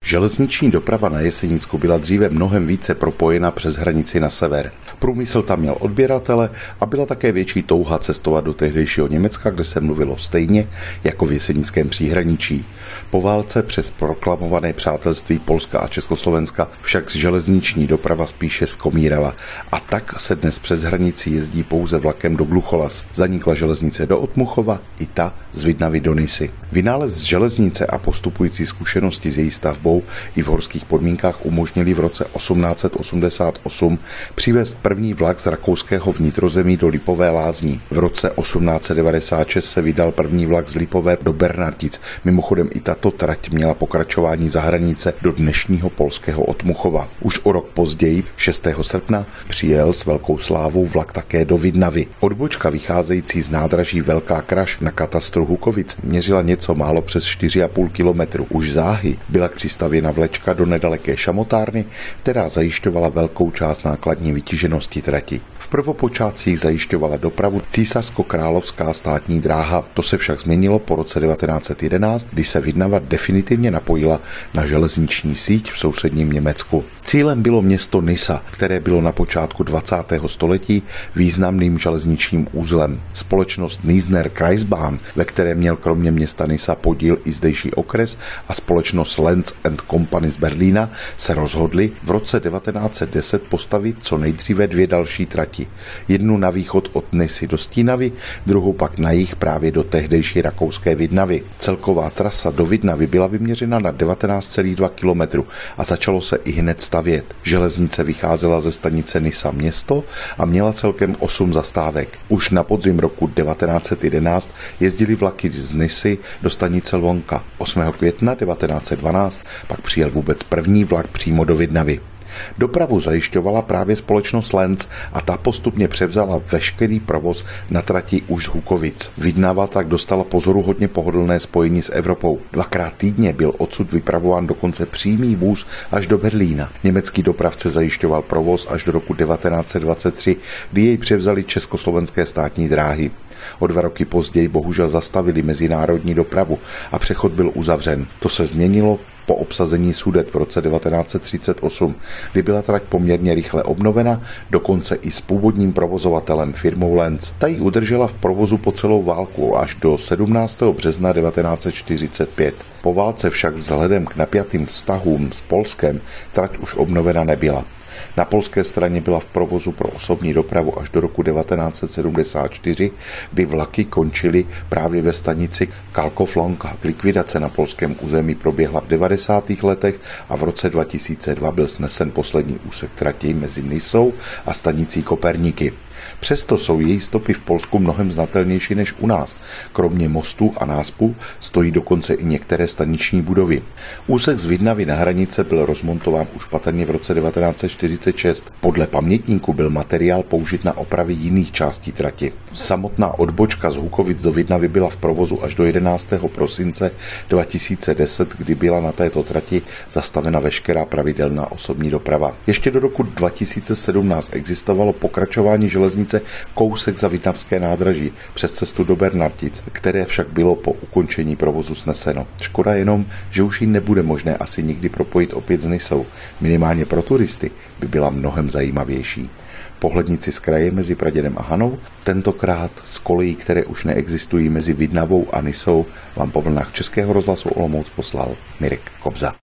Železniční doprava na Jesenicku byla dříve mnohem více propojena přes hranici na sever. Průmysl tam měl odběratele a byla také větší touha cestovat do tehdejšího Německa, kde se mluvilo stejně jako v jesenickém příhraničí. Po válce přes proklamované přátelství Polska a Československa však železniční doprava spíše zkomírala a tak se dnes přes hranici jezdí pouze vlakem do Glucholas. Zanikla železnice do Otmuchova i ta z Vidnavy do Nisy. Vynález železnice a postupující zkušenosti s její stavbou i v horských podmínkách umožnili v roce 1888 přivést první vlak z rakouského vnitrozemí do Lipové Lázní. V roce 1896 se vydal první vlak z Lipové do Bernartic. Mimochodem i tato trať měla pokračování za hranice do dnešního polského Otmuchova. Už o rok později, 6. srpna, přijel s velkou slávou vlak také do Vidnavy. Odbočka vycházející z nádraží Velká Kraš na katastru Hukovic měřila něco málo přes 4,5 kilometru. Už záhy byla přistavěna vlečka do nedaleké šamotárny, která zajišťovala velkou část nákladní vytíženosti trati. V prvopočátcích zajišťovala dopravu císařsko-královská státní dráha. To se však změnilo po roce 1911, kdy se Vidnava definitivně napojila na železniční síť v sousedním Německu. Cílem bylo město Nisa, které bylo na počátku 20. století významným železničním uzlem. Společnost Niesner Kreisbahn, ve které měl kromě města Nisa podíl i zdejší okres, a společnost Lenz & Company z Berlína se rozhodli v roce 1910 postavit co nejdříve dvě další trati. Jednu na východ od Nisy do Stínavy, druhou pak na jih právě do tehdejší rakouské Vidnavy. Celková trasa do Vidnavy byla vyměřena na 19,2 km a začalo se i hned stavět. Železnice vycházela ze stanice Nisa město a měla celkem 8 zastávek. Už na podzim roku 1911 jezdily vlaky z Nisy do stanice Lvonka. 8. května 1912 pak přijel vůbec první vlak přímo do Vidnavy. Dopravu zajišťovala právě společnost Lenz a ta postupně převzala veškerý provoz na trati už z Hukovic. Vidnava tak dostala pozoruhodně pohodlné spojení s Evropou. 2krát týdně byl odsud vypravován dokonce přímý vůz až do Berlína. Německý dopravce zajišťoval provoz až do roku 1923, kdy jej převzali československé státní dráhy. O 2 roky později bohužel zastavili mezinárodní dopravu a přechod byl uzavřen. To se změnilo po obsazení Sudet v roce 1938, kdy byla trať poměrně rychle obnovena, dokonce i s původním provozovatelem firmou Lenz. Ta ji udržela v provozu po celou válku až do 17. března 1945. Po válce však vzhledem k napjatým vztahům s Polskem trať už obnovena nebyla. Na polské straně byla v provozu pro osobní dopravu až do roku 1974, kdy vlaky končily právě ve stanici Kalkoflonka. Likvidace na polském území proběhla v 90. letech a v roce 2002 byl snesen poslední úsek trati mezi Nisou a stanicí Koperníky. Přesto jsou její stopy v Polsku mnohem znatelnější než u nás. Kromě mostů a náspu stojí dokonce i některé staniční budovy. Úsek z Vidnavy na hranice byl rozmontován už patrně v roce 1946. Podle pamětníku byl materiál použit na opravy jiných částí trati. Samotná odbočka z Hukovic do Vidnavy byla v provozu až do 11. prosince 2010, kdy byla na této trati zastavena veškerá pravidelná osobní doprava. Ještě do roku 2017 existovalo pokračování železnice kousek za Vidnavské nádraží přes cestu do Bernartic, které však bylo po ukončení provozu sneseno. Škoda jenom, že už ji nebude možné asi nikdy propojit opět s Nisou. Minimálně pro turisty by byla mnohem zajímavější. Pohlednici z kraje mezi Pradědem a Hanou, tentokrát z kolejí, které už neexistují mezi Vidnavou a Nisou, vám po vlnách Českého rozhlasu Olomouc poslal Mirek Kobza.